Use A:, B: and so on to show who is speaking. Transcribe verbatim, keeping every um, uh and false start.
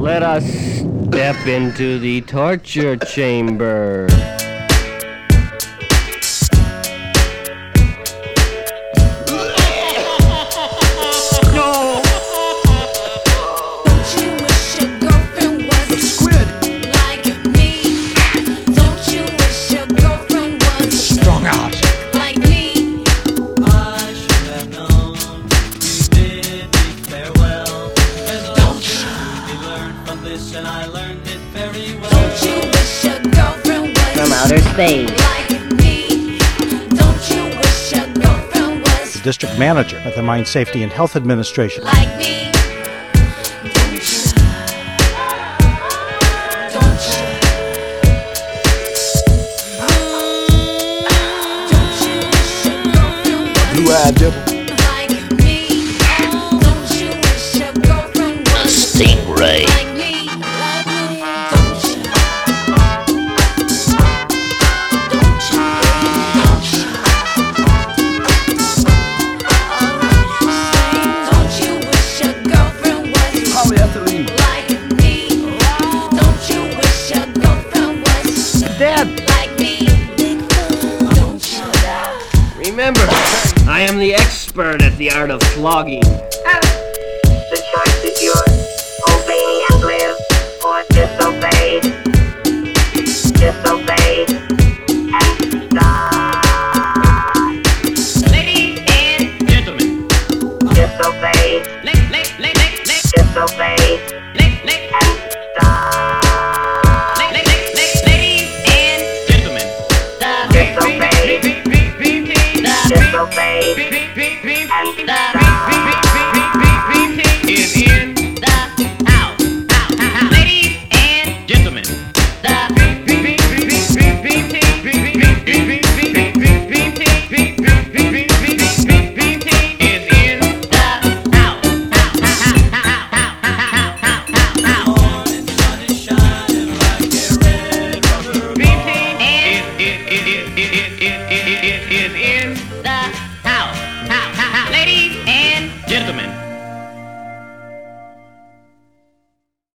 A: Let us step into the torture chamber.
B: And I learned it very well. Don't you wish your girlfriend was
A: from outer space
B: like me? Don't you wish your girlfriend was
C: the district manager at the Mine Safety and Health Administration.
B: like me? Don't you? Don't you? Don't you wish your girlfriend was
D: Blue-eyed devil.
B: like me? Don't you wish your girlfriend was
A: stingray.
B: like me?
A: Dead.
B: Like me. Don't you?
A: Remember, I am the expert at the art of flogging.
E: The choice is yours. Obey and live, or disobey. Disobey and die.
F: Ladies and gentlemen.
E: Disobey.
F: Lick, lick, lick, lick, lick.
E: Disobey
F: Lick, lick.
E: and die.
F: Lick, lick, lick, lick. Ladies and gentlemen.
E: Disobey. Disobey and die.
F: Is in the house. Ladies and gentlemen. Is in the house. Ladies and gentlemen.